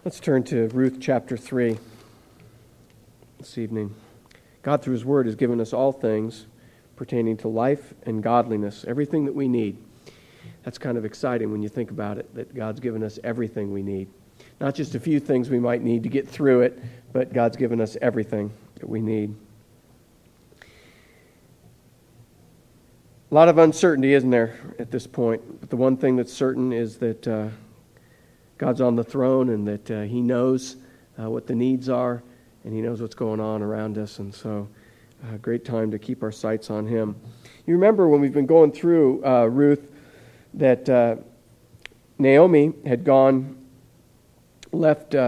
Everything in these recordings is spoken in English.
Let's turn to Ruth chapter 3 this evening. God, through His Word, has given us all things pertaining to life and godliness, everything that we need. That's kind of exciting when you think about it, that God's given us everything we need. Not just a few things we might need to get through it, but God's given us everything that we need. A lot of uncertainty, isn't there, at this point? But the one thing that's certain is that God's on the throne and that He knows what the needs are and He knows what's going on around us. And so, a great time to keep our sights on Him. You remember when we've been going through Ruth that Naomi had left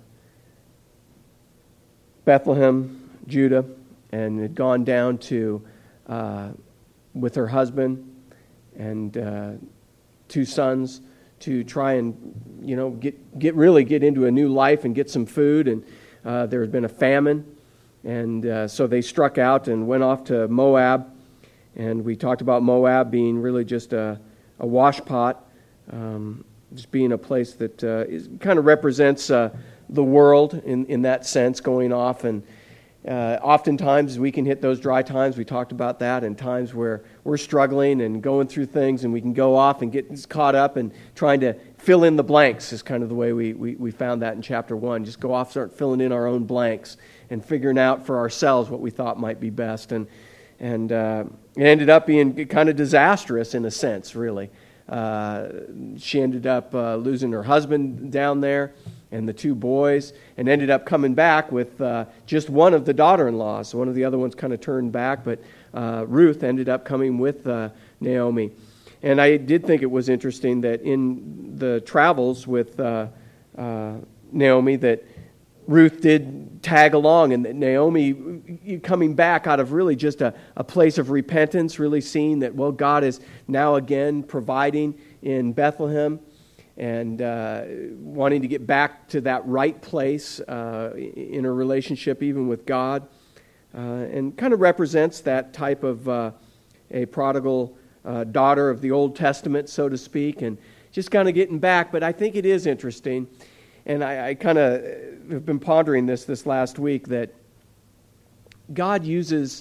Bethlehem, Judah, and had gone down to with her husband and 2 sons to try and get into a new life and get some food. And there had been a famine, and so they struck out and went off to Moab. And we talked about Moab being really just a wash pot, just being a place that kind of represents the world in that sense, going off. And oftentimes we can hit those dry times. We talked about that, and times where we're struggling and going through things, and we can go off and get caught up and trying to fill in the blanks is kind of the way we found that in chapter 1. Just go off, start filling in our own blanks and figuring out for ourselves what we thought might be best. And it ended up being kind of disastrous in a sense, really. She ended up losing her husband down there and the 2 boys, and ended up coming back with just one of the daughter-in-laws. One of the other ones kind of turned back, but Ruth ended up coming with Naomi. And I did think it was interesting that in the travels with Naomi that Ruth did tag along, and that Naomi coming back out of really just a place of repentance, really seeing that, well, God is now again providing in Bethlehem, and wanting to get back to that right place in her relationship even with God, and kind of represents that type of a prodigal daughter of the Old Testament, so to speak, and just kind of getting back. But I think it is interesting, and I kind of have been pondering this last week, that God uses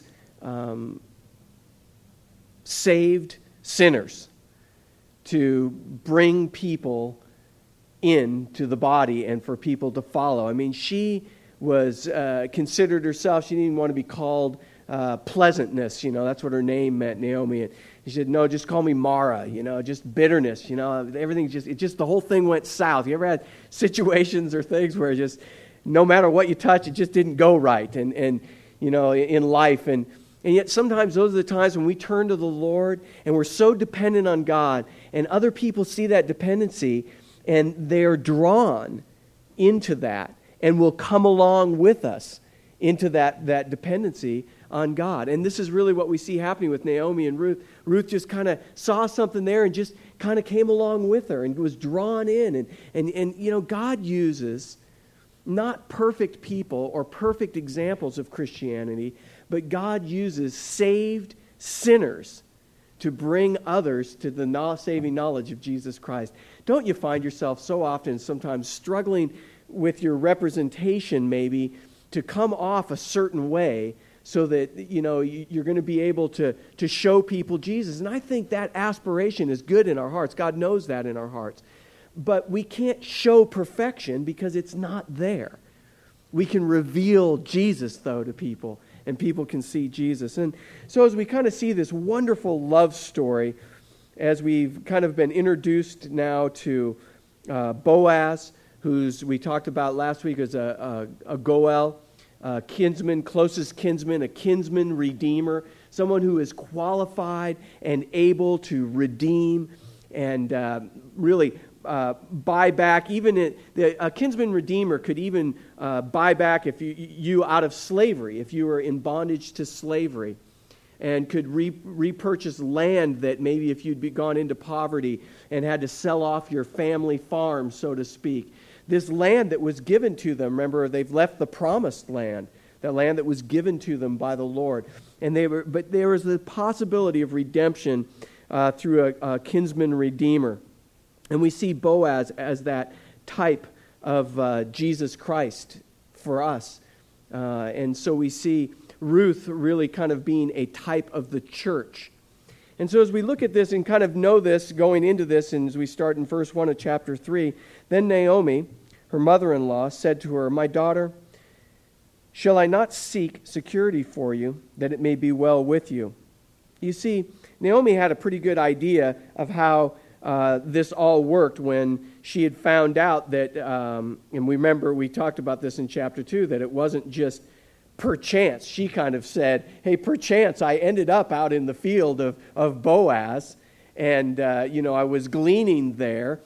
saved sinners to bring people into the body and for people to follow. I mean, she was considered herself, she didn't even want to be called pleasantness, that's what her name meant, Naomi. And she said, no, just call me Mara, just bitterness, everything just the whole thing went south. You ever had situations or things where just no matter what you touch, it just didn't go right, and in life, and yet sometimes those are the times when we turn to the Lord and we're so dependent on God, and other people see that dependency and they're drawn into that and will come along with us into that dependency on God. And this is really what we see happening with Naomi and Ruth. Ruth just kind of saw something there and just kind of came along with her and was drawn in. And God uses not perfect people or perfect examples of Christianity, but God uses saved sinners to bring others to the saving knowledge of Jesus Christ. Don't you find yourself so often sometimes struggling with your representation maybe to come off a certain way so that you're going to be able to show people Jesus? And I think that aspiration is good in our hearts. God knows that in our hearts. But we can't show perfection because it's not there. We can reveal Jesus, though, to people, and people can see Jesus. And so as we kind of see this wonderful love story, as we've kind of been introduced now to Boaz, who's we talked about last week as a Goel, kinsman, closest kinsman, a kinsman redeemer, someone who is qualified and able to redeem and really buy back. Even a kinsman redeemer could even buy back if you out of slavery, if you were in bondage to slavery, and could repurchase land that maybe if you'd gone into poverty and had to sell off your family farm, so to speak. This land that was given to them, remember, they've left the promised land, the land that was given to them by the Lord. But there was the possibility of redemption through a kinsman redeemer. And we see Boaz as that type of Jesus Christ for us. And so we see Ruth really kind of being a type of the church. And so as we look at this and kind of know this going into this, and as we start in verse 1 of chapter 3, then Naomi, her mother-in-law, said to her, "My daughter, shall I not seek security for you, that it may be well with you?" You see, Naomi had a pretty good idea of how this all worked when she had found out that, and we remember we talked about this in chapter 2, that it wasn't just perchance. She kind of said, hey, perchance I ended up out in the field of Boaz, and I was gleaning there.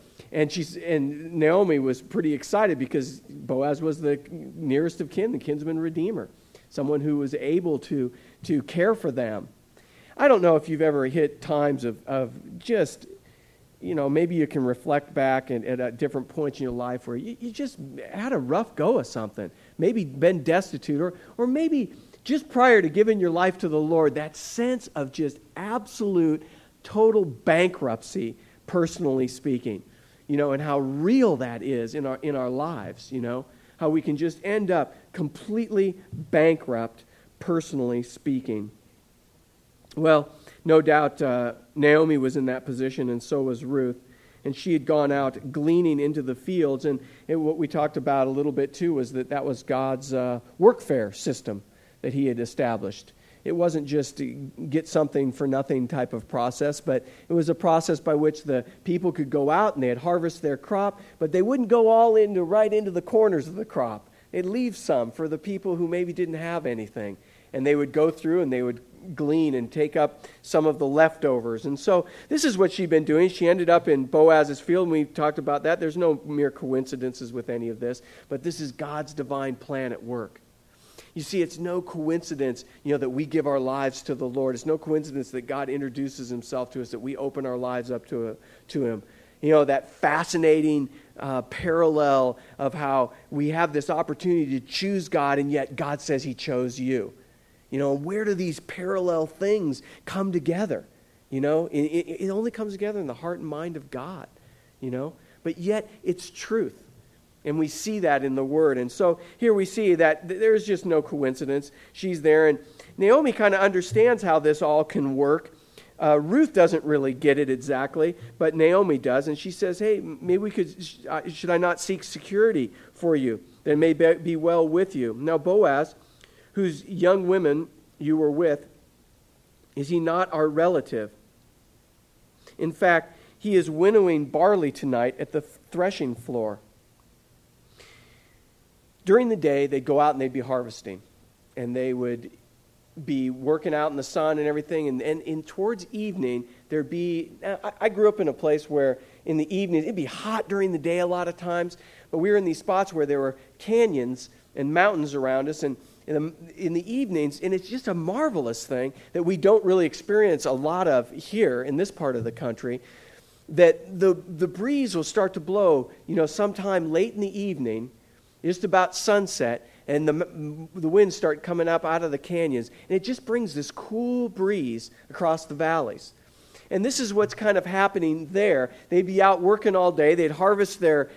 And Naomi was pretty excited because Boaz was the nearest of kin, the kinsman redeemer, someone who was able to care for them. I don't know if you've ever hit times of just, maybe you can reflect back at different points in your life where you just had a rough go of something, maybe been destitute, or maybe just prior to giving your life to the Lord, that sense of just absolute, total bankruptcy, personally speaking, and how real that is in our lives, how we can just end up completely bankrupt, personally speaking. Well, no doubt Naomi was in that position, and so was Ruth. And she had gone out gleaning into the fields. And what we talked about a little bit too was that was God's workfare system that he had established. It wasn't just to get something for nothing type of process, but it was a process by which the people could go out and they'd harvest their crop, but they wouldn't go all right into the corners of the crop. They'd leave some for the people who maybe didn't have anything. And they would go through and they would glean and take up some of the leftovers. And so this is what she'd been doing. She ended up in Boaz's field, and we talked about that. There's no mere coincidences with any of this, but this is God's divine plan at work. You see, it's no coincidence, that we give our lives to the Lord. It's no coincidence that God introduces himself to us, that we open our lives up to him. That fascinating parallel of how we have this opportunity to choose God, and yet God says he chose you. Where do these parallel things come together? It only comes together in the heart and mind of God, But yet it's truth. And we see that in the Word. And so here we see that there's just no coincidence. She's there, and Naomi kind of understands how this all can work. Ruth doesn't really get it exactly, but Naomi does. And she says, hey, maybe should I not seek security for you, that it may be well with you? Now Boaz, whose young women you were with, is he not our relative? In fact, he is winnowing barley tonight at the threshing floor. During the day, they'd go out and they'd be harvesting, and they would be working out in the sun and everything, and towards evening, there'd be, I grew up in a place where in the evening, it'd be hot during the day a lot of times, but we were in these spots where there were canyons and mountains around us, and in the evenings, and it's just a marvelous thing that we don't really experience a lot of here in this part of the country, that the breeze will start to blow, sometime late in the evening, just about sunset, and the winds start coming up out of the canyons, and it just brings this cool breeze across the valleys. And this is what's kind of happening there. They'd be out working all day. They'd harvest their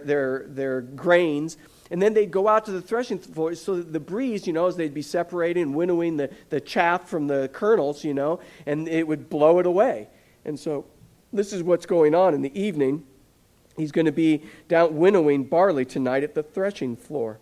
grains, and then they'd go out to the threshing floor so that the breeze, as they'd be separating and winnowing the chaff from the kernels, and it would blow it away. And so this is what's going on in the evening. He's going to be down winnowing barley tonight at the threshing floor.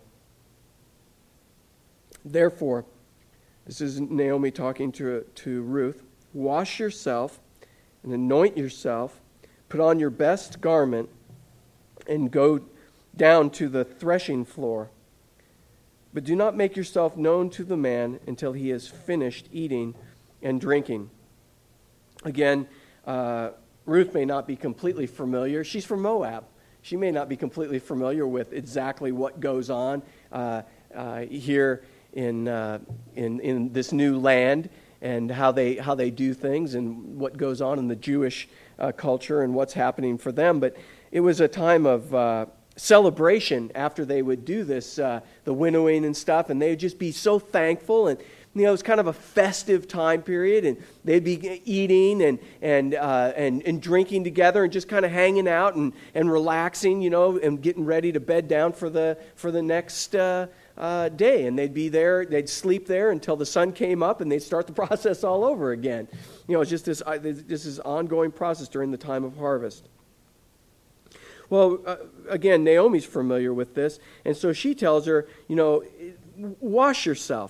Therefore, this is Naomi talking to Ruth, wash yourself and anoint yourself, put on your best garment, and go down to the threshing floor. But do not make yourself known to the man until he has finished eating and drinking. Again, Ruth may not be completely familiar. She's from Moab. She may not be completely familiar with exactly what goes on here in this new land and how they do things and what goes on in the Jewish culture and what's happening for them. But it was a time of celebration after they would do this, the winnowing and stuff, and they would just be so thankful. And It was kind of a festive time period, and they'd be eating and drinking together and just kind of hanging out and relaxing, and getting ready to bed down for the next day. And they'd be there, they'd sleep there until the sun came up, and they'd start the process all over again. It's just this ongoing process during the time of harvest. Well, again, Naomi's familiar with this, and so she tells her, wash yourself.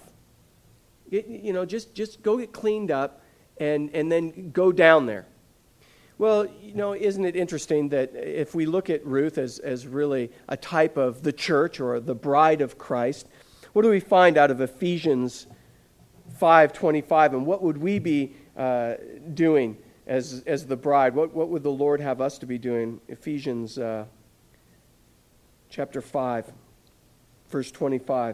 Just go get cleaned up and then go down there. Well, isn't it interesting that if we look at Ruth as really a type of the church or the bride of Christ, what do we find out of Ephesians 5:25? And what would we be doing as the bride? What would the Lord have us to be doing? Ephesians chapter 5, verse 25.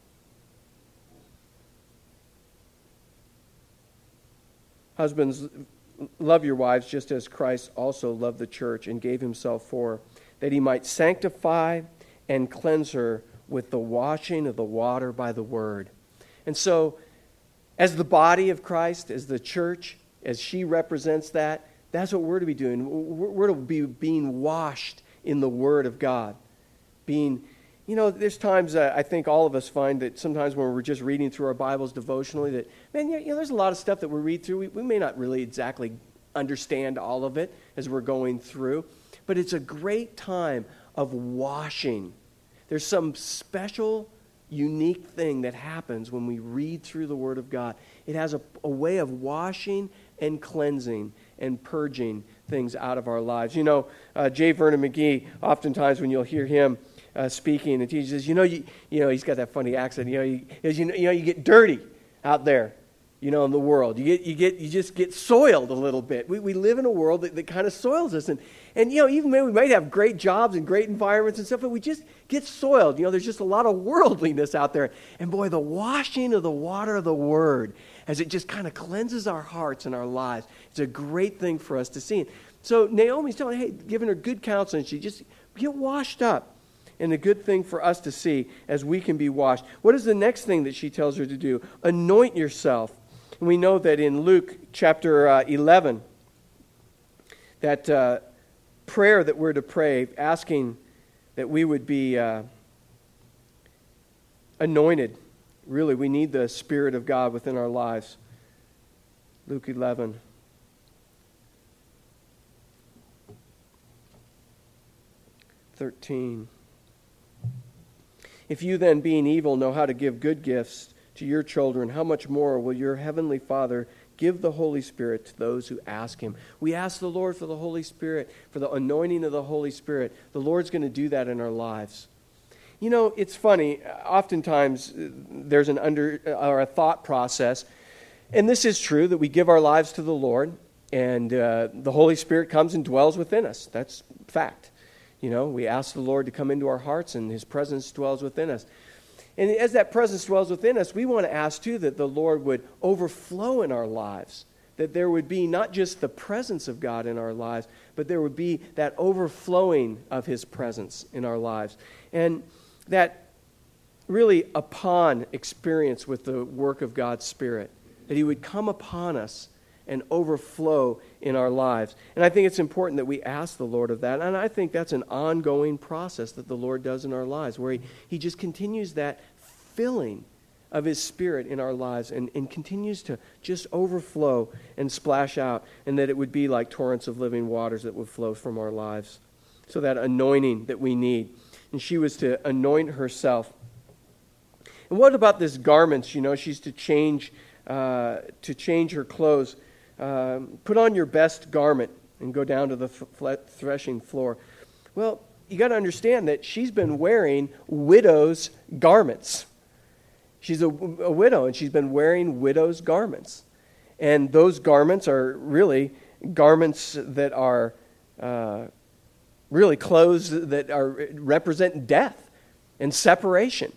Husbands, love your wives just as Christ also loved the church and gave himself for her, that he might sanctify and cleanse her with the washing of the water by the word. And so, as the body of Christ, as the church, as she represents that's what we're to be doing. We're to be being washed in the word of God. There's times I think all of us find that sometimes when we're just reading through our Bibles devotionally that, there's a lot of stuff that we read through. We may not really exactly understand all of it as we're going through, but it's a great time of washing. There's some special, unique thing that happens when we read through the Word of God. It has a way of washing and cleansing and purging things out of our lives. J. Vernon McGee, oftentimes when you'll hear him speaking and teaching, says, he's got that funny accent. You get dirty out there, in the world. You just get soiled a little bit. We live in a world that kind of soils us, and even maybe we might have great jobs and great environments and stuff, but we just get soiled. There's just a lot of worldliness out there, and boy, the washing of the water of the Word, as it just kind of cleanses our hearts and our lives, it's a great thing for us to see. So Naomi's telling, giving her good counsel, and she just get washed up. And a good thing for us to see as we can be washed. What is the next thing that she tells her to do? Anoint yourself. And we know that in Luke chapter 11, that prayer that we're to pray, asking that we would be anointed. Really, we need the Spirit of God within our lives. Luke 11. If you then, being evil, know how to give good gifts to your children, how much more will your heavenly Father give the Holy Spirit to those who ask Him? We ask the Lord for the Holy Spirit, for the anointing of the Holy Spirit. The Lord's going to do that in our lives. It's funny. Oftentimes, there's a thought process, and this is true, that we give our lives to the Lord, and the Holy Spirit comes and dwells within us. That's fact. We ask the Lord to come into our hearts, and His presence dwells within us. And as that presence dwells within us, we want to ask, too, that the Lord would overflow in our lives, that there would be not just the presence of God in our lives, but there would be that overflowing of His presence in our lives. And that really upon experience with the work of God's Spirit, that He would come upon us and overflow in our lives. And I think it's important that we ask the Lord of that. And I think that's an ongoing process that the Lord does in our lives, where He just continues that filling of His Spirit in our lives and continues to just overflow and splash out, and that it would be like torrents of living waters that would flow from our lives. So that anointing that we need. And she was to anoint herself. And what about this garments? She's to change her clothes. Put on your best garment and go down to the threshing floor. Well, you got to understand that she's been wearing widow's garments. She's a widow, and she's been wearing widow's garments. And those garments are really garments that are really clothes that represent death and separation.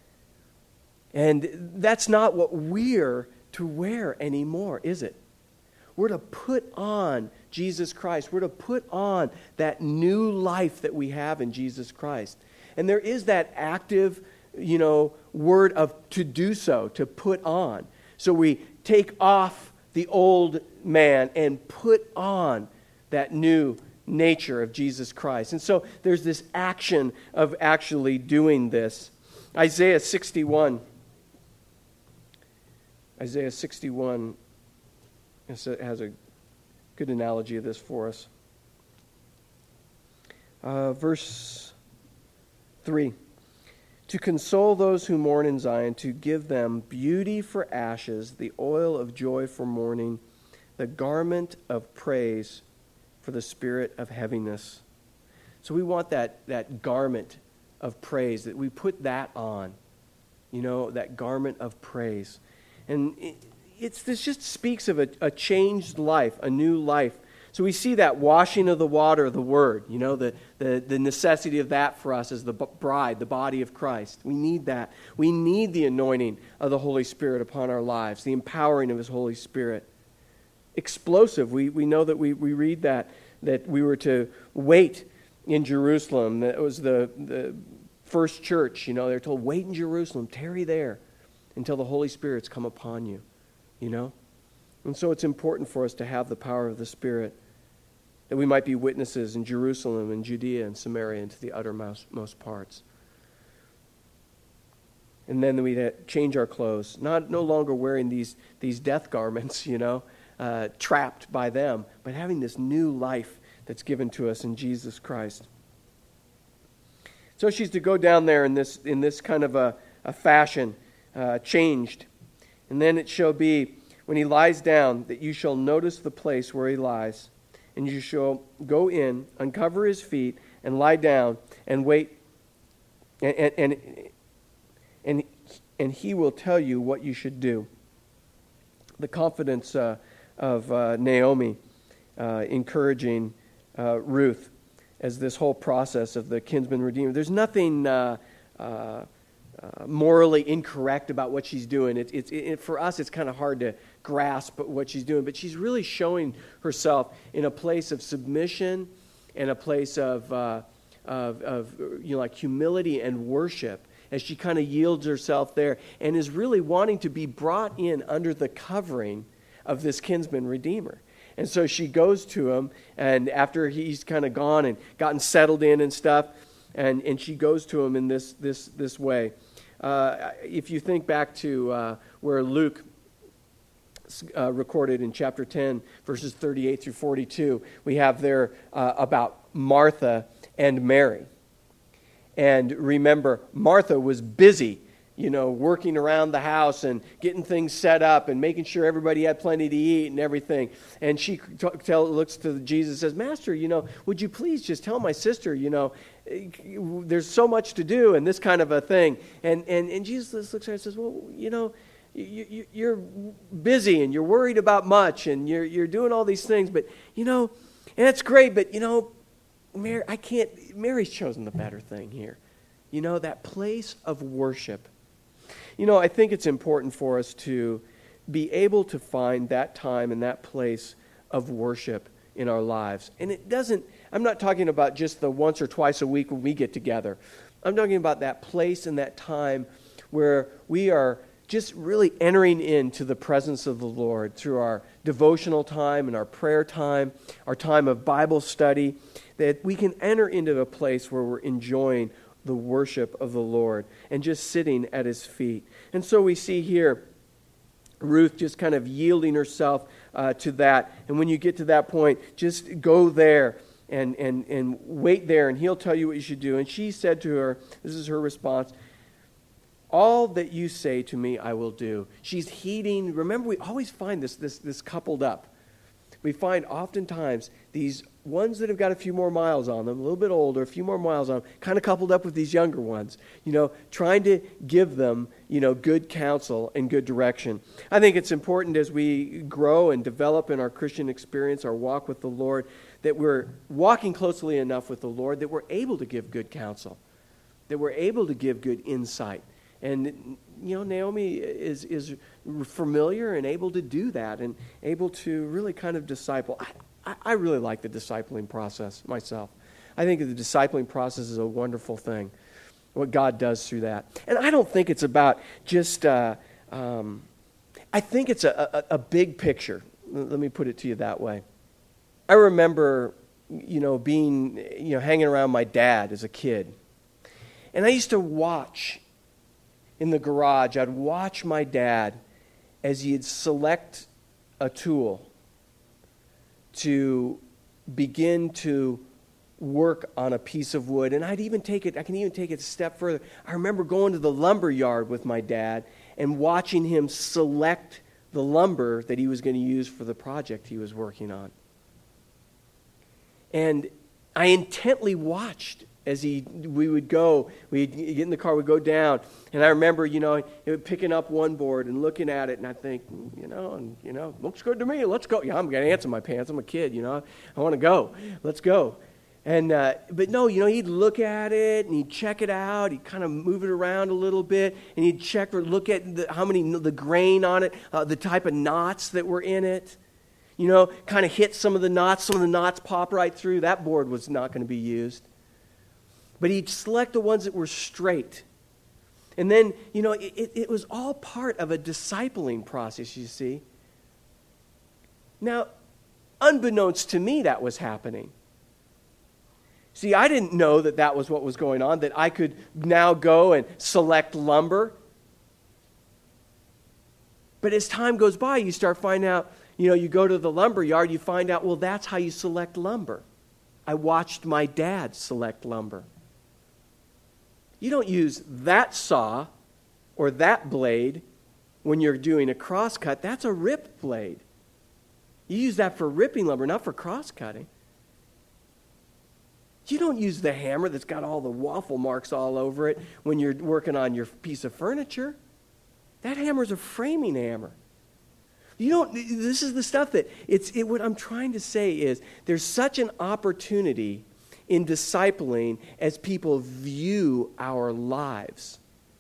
And that's not what we're to wear anymore, is it? We're to put on Jesus Christ. We're to put on that new life that we have in Jesus Christ. And there is that active, word of to do so, to put on. So we take off the old man and put on that new nature of Jesus Christ. And so there's this action of actually doing this. Isaiah 61 has a good analogy of this for us. Verse 3. To console those who mourn in Zion, to give them beauty for ashes, the oil of joy for mourning, the garment of praise for the spirit of heaviness. So we want that garment of praise, that we put that on, that garment of praise. And this just speaks of a changed life, a new life. So we see that washing of the water of the Word, the necessity of that for us as the bride, the body of Christ. We need that. We need the anointing of the Holy Spirit upon our lives, the empowering of His Holy Spirit. Explosive. We know that we read that we were to wait in Jerusalem. That was the first church. They're told, wait in Jerusalem, tarry there until the Holy Spirit's come upon you. And so it's important for us to have the power of the Spirit, that we might be witnesses in Jerusalem and Judea and Samaria and to the uttermost parts. And then we change our clothes, no longer wearing these death garments, trapped by them, but having this new life that's given to us in Jesus Christ. So she's to go down there in this kind of a fashion, changed. And then it shall be, when he lies down, that you shall notice the place where he lies, and you shall go in, uncover his feet, and lie down, and wait, and he will tell you what you should do. The confidence of Naomi encouraging Ruth as this whole process of the kinsman redeemer. There's nothing morally incorrect about what she's doing. For us, it's kind of hard to grasp what she's doing, but she's really showing herself in a place of submission and a place of like humility and worship, as she kind of yields herself there and is really wanting to be brought in under the covering of this kinsman redeemer. And so she goes to him, and after he's kind of gone and gotten settled in and stuff, and she goes to him in this way. If you think back to where Luke recorded in chapter 10, verses 38 through 42, we have there about Martha and Mary. And remember, Martha was busy, working around the house and getting things set up and making sure everybody had plenty to eat and everything. And she looks to Jesus and says, Master, would you please just tell my sister, there's so much to do and this kind of a thing. And Jesus looks at her and says, well, you're busy and you're worried about much and you're doing all these things, but, and that's great, but, Mary's chosen the better thing here. That place of worship. I think it's important for us to be able to find that time and that place of worship in our lives. And I'm not talking about just the once or twice a week when we get together. I'm talking about that place and that time where we are just really entering into the presence of the Lord through our devotional time and our prayer time, our time of Bible study, that we can enter into a place where we're enjoying the worship of the Lord and just sitting at His feet. And so we see here Ruth just kind of yielding herself to that. And when you get to that point, just go there and wait there, and He'll tell you what you should do. And she said to her, this is her response, all that you say to me, I will do. She's heeding. Remember, we always find this coupled up. We find oftentimes these ones that have got a few more miles on them, a little bit older, a few more miles on them, kind of coupled up with these younger ones, trying to give them, good counsel and good direction. I think it's important as we grow and develop in our Christian experience, our walk with the Lord, that we're walking closely enough with the Lord that we're able to give good counsel, that we're able to give good insight. And, Naomi is familiar and able to do that and able to really kind of disciple. I really like the discipling process myself. I think the discipling process is a wonderful thing, what God does through that. And I don't think it's about just I think it's a big picture. Let me put it to you that way. I remember, being, hanging around my dad as a kid. And I used to watch in the garage. I'd watch my dad as he'd select a tool to begin to work on a piece of wood. And I can even take it a step further. I remember going to the lumber yard with my dad and watching him select the lumber that he was going to use for the project he was working on. And I intently watched as we'd get in the car, we'd go down. And I remember, picking up one board and looking at it, and I think, looks good to me. Let's go. Yeah, I'm going to ants in my pants. I'm a kid, I want to go. Let's go. And but no, he'd look at it and he'd check it out. He'd kind of move it around a little bit, and he'd look at the grain on it, the type of knots that were in it. Kind of hit some of the knots. Some of the knots pop right through. That board was not going to be used. But he'd select the ones that were straight. And then, it was all part of a discipling process, you see. Now, unbeknownst to me, that was happening. See, I didn't know that was what was going on, that I could now go and select lumber. But as time goes by, you start finding out, you go to the lumber yard, you find out, well, that's how you select lumber. I watched my dad select lumber. You don't use that saw or that blade when you're doing a crosscut. That's a rip blade. You use that for ripping lumber, not for cross-cutting. You don't use the hammer that's got all the waffle marks all over it when you're working on your piece of furniture. That hammer's a framing hammer. This is the stuff that, what I'm trying to say is, there's such an opportunity in discipling as people view our lives.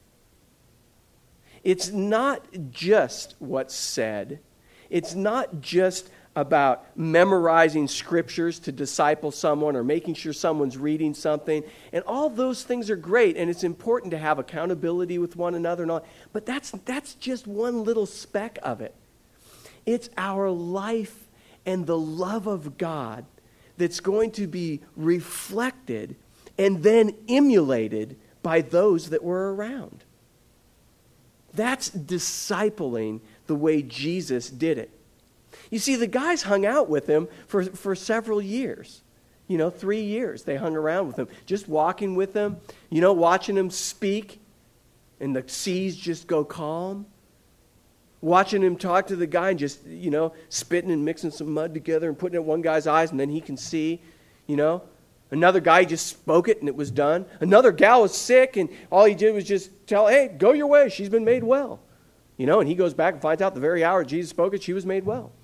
It's not just what's said. It's not just about memorizing scriptures to disciple someone or making sure someone's reading something. And all those things are great, and it's important to have accountability with one another and all. But that's just one little speck of it. It's our life and the love of God that's going to be reflected and then emulated by those that were around. That's discipling the way Jesus did it. You see, the guys hung out with him for several years. 3 years they hung around with him, just walking with him, watching him speak, and the seas just go calm. Watching him talk to the guy and just, spitting and mixing some mud together and putting it in one guy's eyes and then he can see, Another guy just spoke it and it was done. Another gal was sick and all he did was just tell, hey, go your way. She's been made well. And he goes back and finds out the very hour Jesus spoke it, she was made well.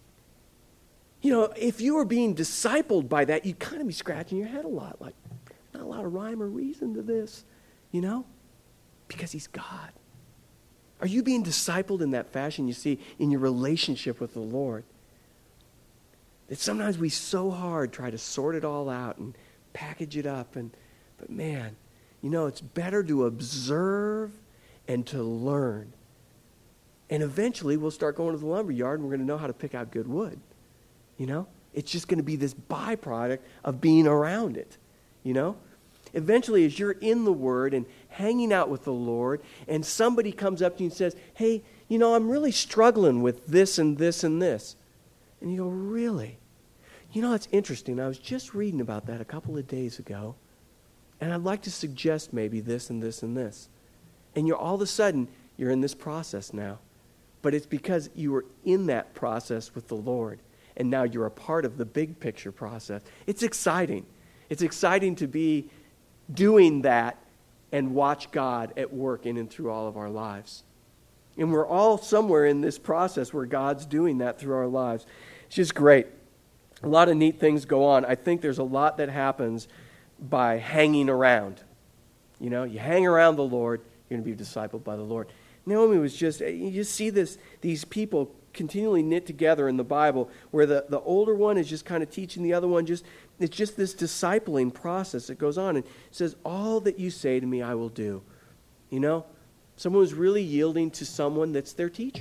If you were being discipled by that, you'd kind of be scratching your head a lot. Like, not a lot of rhyme or reason to this, because he's God. Are you being discipled in that fashion, you see, in your relationship with the Lord? That sometimes we so hard try to sort it all out and package it up. But man, it's better to observe and to learn. And eventually we'll start going to the lumber yard and we're going to know how to pick out good wood. It's just going to be this byproduct of being around it. Eventually, as you're in the Word and hanging out with the Lord, and somebody comes up to you and says, hey, I'm really struggling with this and this and this. And you go, really? It's interesting. I was just reading about that a couple of days ago, and I'd like to suggest maybe this and this and this. And all of a sudden, you're in this process now. But it's because you were in that process with the Lord, and now you're a part of the big picture process. It's exciting. It's exciting to be doing that and watch God at work in and through all of our lives. And we're all somewhere in this process where God's doing that through our lives. It's just great. A lot of neat things go on. I think there's a lot that happens by hanging around. You hang around the Lord, you're going to be discipled by the Lord. Naomi was you just see these people continually knit together in the Bible where the older one is just kind of teaching the other one. It's just this discipling process that goes on. And it says, all that you say to me, I will do. Someone who's really yielding to someone that's their teacher.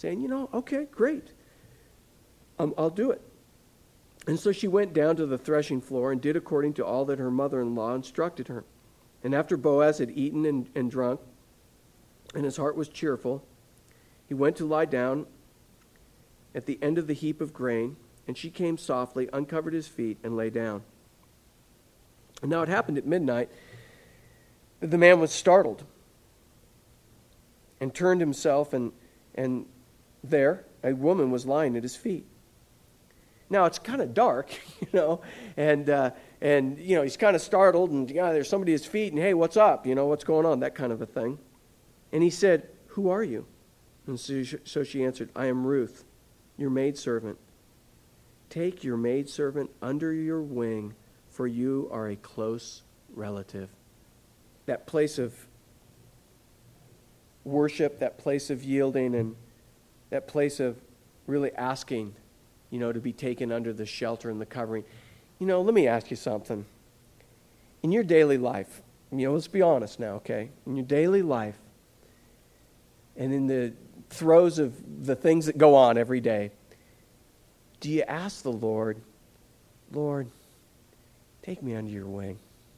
saying, okay, great. I'll do it. And so she went down to the threshing floor and did according to all that her mother-in-law instructed her. And after Boaz had eaten and drunk, and his heart was cheerful, he went to lie down at the end of the heap of grain, and she came softly, uncovered his feet, and lay down. And now it happened at midnight that the man was startled and turned himself, and there a woman was lying at his feet. Now it's kind of dark, and he's kind of startled, and there's somebody at his feet, and hey, what's up? What's going on? That kind of a thing. And he said, "Who are you?" And so she answered, "I am Ruth, your maidservant. Take your maidservant under your wing, for you are a close relative." That place of worship, that place of yielding, and that place of really asking, to be taken under the shelter and the covering. Let me ask you something. In your daily life, let's be honest now, okay? In your daily life, and in the throes of the things that go on every day, do you ask the Lord, "Lord, take me under your wing.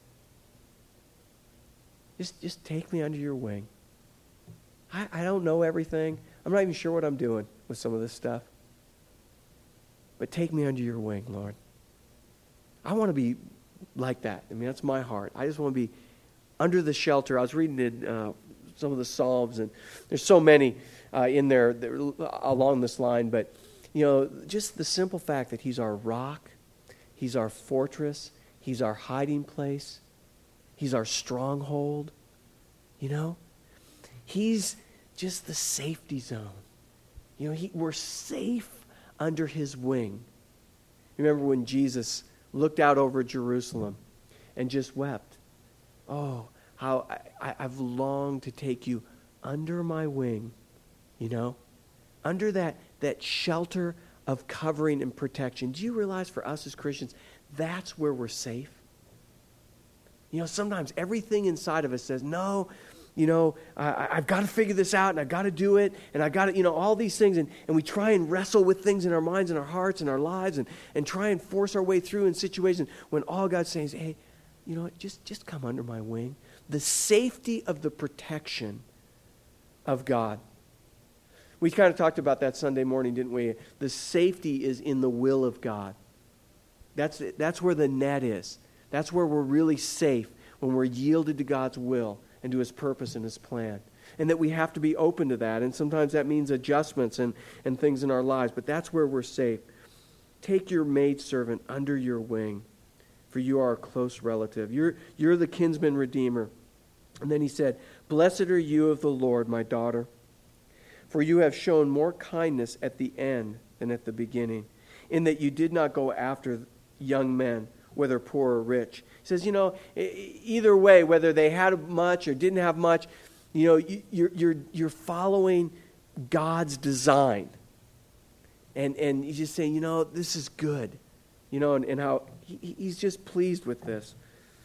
Just take me under your wing. I don't know everything. I'm not even sure what I'm doing with some of this stuff. But take me under your wing, Lord." I want to be like that. That's my heart. I just want to be under the shelter. I was reading some of the Psalms, and there's so many in there along this line, but just the simple fact that He's our rock, He's our fortress, He's our hiding place, He's our stronghold. He's just the safety zone. We're safe under His wing. Remember when Jesus looked out over Jerusalem and just wept? "Oh, how I've longed to take you under my wing," under that shelter of covering and protection. Do you realize for us as Christians, that's where we're safe? Sometimes everything inside of us says, "No, I've got to figure this out, and I've got to do it, and I've got to, all these things." And we try and wrestle with things in our minds and our hearts and our lives and try and force our way through in situations when all God's saying is, "Hey, just come under my wing." The safety of the protection of God. We kind of talked about that Sunday morning, didn't we? The safety is in the will of God. That's where the net is. That's where we're really safe, when we're yielded to God's will and to His purpose and His plan. And that we have to be open to that. And sometimes that means adjustments and things in our lives. But that's where we're safe. Take your maidservant under your wing, for you are a close relative. You're the kinsman redeemer. And then he said, "Blessed are you of the Lord, my daughter, for you have shown more kindness at the end than at the beginning, in that you did not go after young men, whether poor or rich." He says, either way, whether they had much or didn't have much, you're following God's design. And he's just saying, this is good. And how he's just pleased with this.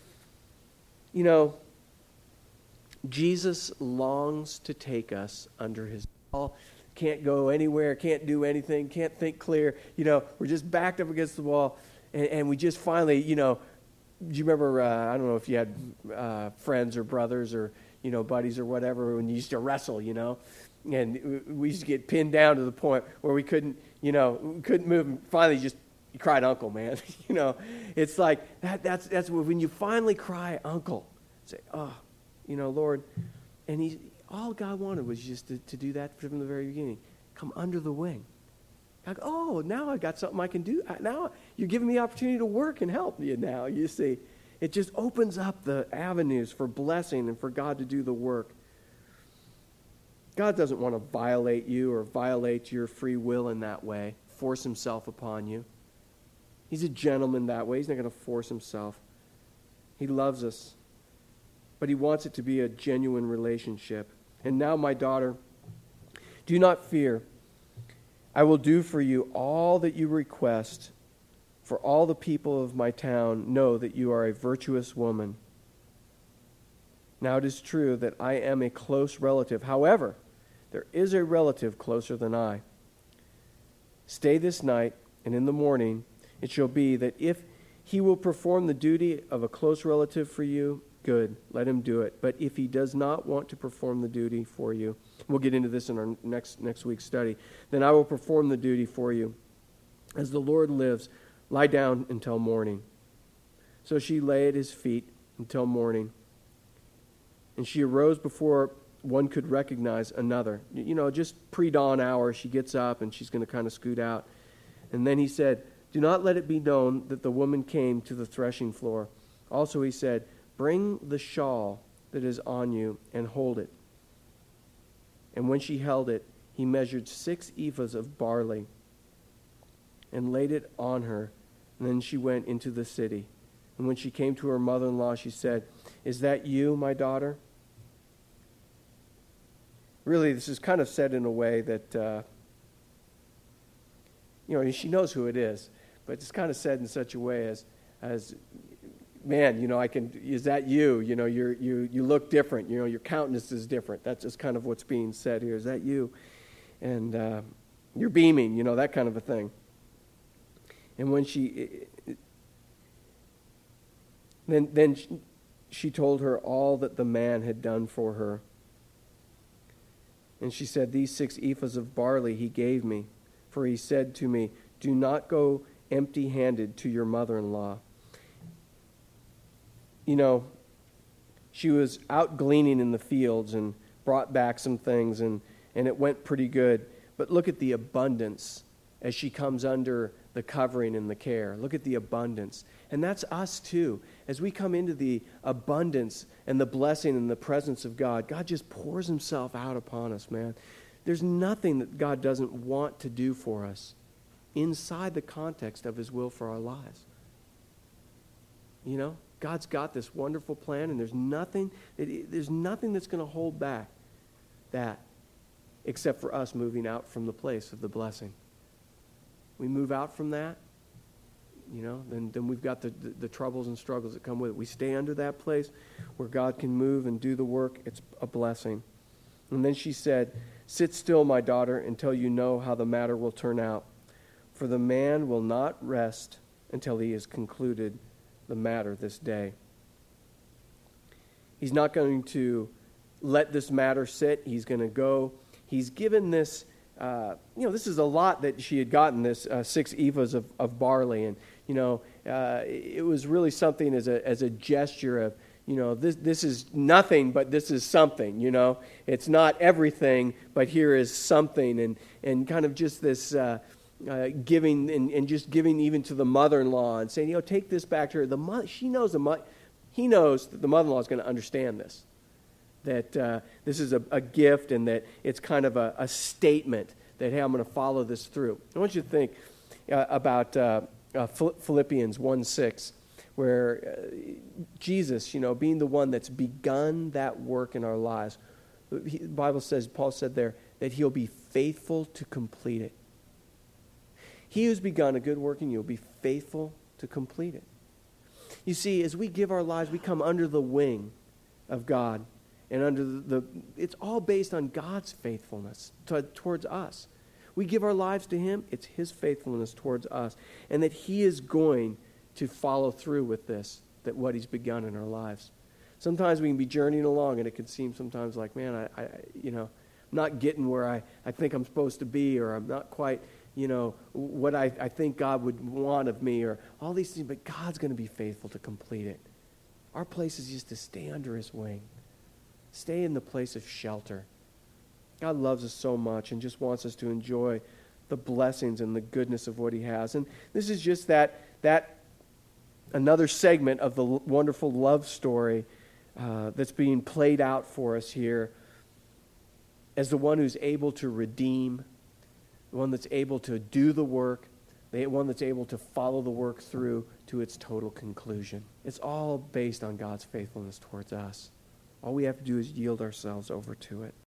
Jesus longs to take us under His wall. Can't go anywhere, can't do anything, can't think clear. We're just backed up against the wall. And we just finally, do you remember, I don't know if you had friends or brothers or, buddies or whatever, when you used to wrestle, and we used to get pinned down to the point where we couldn't move, and finally you cried uncle, man. It's like, that's when you finally cry uncle. Say, "Oh, Lord." And all God wanted was just to do that from the very beginning. Come under the wing. Like, "Oh, now I got something I can do. Now you're giving me the opportunity to work and help you now." You see, it just opens up the avenues for blessing and for God to do the work. God doesn't want to violate you or violate your free will in that way, force Himself upon you. He's a gentleman that way. He's not going to force Himself. He loves us, but He wants it to be a genuine relationship. "And now, my daughter, do not fear. I will do for you all that you request, for all the people of my town know that you are a virtuous woman. Now it is true that I am a close relative. However, There is a relative closer than I. Stay this night, and in the morning it shall be that if he will perform the duty of a close relative for you, good, let him do it. But if he does not want to perform the duty for you, we'll get into this in our next week's study, then I will perform the duty for you. As the Lord lives, lie down until morning. So she lay at his feet until morning. And she arose before one could recognize another. Just pre-dawn hour, she gets up and she's going to kind of scoot out. And then he said, do not let it be known that the woman came to the threshing floor. Also he said, bring the shawl that is on you and hold it. And when she held it, he measured 6 ephahs of barley and laid it on her. And then she went into the city. And when she came to her mother-in-law, she said, is that you, my daughter? Really, this is kind of said in a way that, she knows who it is. But it's kind of said in such a way as man, is that you? You look different. Your countenance is different. That's just kind of what's being said here. Is that you? And you're beaming, that kind of a thing. And when then she told her all that the man had done for her. And she said, these 6 ephahs of barley he gave me, for he said to me, do not go empty-handed to your mother-in-law. She was out gleaning in the fields and brought back some things, and it went pretty good. But look at the abundance as she comes under the covering and the care. Look at the abundance. And that's us too. As we come into the abundance and the blessing and the presence of God, God just pours himself out upon us, man. There's nothing that God doesn't want to do for us inside the context of his will for our lives. God's got this wonderful plan, and there's nothing that's going to hold back that except for us moving out from the place of the blessing. We move out from that, then we've got the troubles and struggles that come with it. We stay under that place where God can move and do the work. It's a blessing. And then she said, sit still, my daughter, until you know how the matter will turn out. For the man will not rest until he has concluded the matter this day. He's not going to let this matter sit. He's going to go. He's given this, this is a lot that she had gotten, this 6 ephahs of barley. And, it was really something as a gesture of, this is nothing, but this is something, It's not everything, but here is something. And kind of just this giving and just giving even to the mother-in-law and saying, take this back to her. He knows that the mother-in-law is going to understand this. That this is a gift and that it's kind of a statement that, hey, I'm going to follow this through. I want you to think about Philippians 1:6, where Jesus, being the one that's begun that work in our lives, the Bible says, Paul said there, that he'll be faithful to complete it. He who's begun a good work in you will be faithful to complete it. You see, as we give our lives, we come under the wing of God. And it's all based on God's faithfulness towards us. We give our lives to him, it's his faithfulness towards us. And that he is going to follow through with this, that what he's begun in our lives. Sometimes we can be journeying along and it can seem sometimes like, man, I'm not getting where I think I'm supposed to be, or I'm not quite, what I think God would want of me, or all these things, but God's going to be faithful to complete it. Our place is just to stay under his wing. Stay in the place of shelter. God loves us so much and just wants us to enjoy the blessings and the goodness of what he has. And this is just that another segment of the wonderful love story that's being played out for us here as the one who's able to redeem, the one that's able to do the work, the one that's able to follow the work through to its total conclusion. It's all based on God's faithfulness towards us. All we have to do is yield ourselves over to it.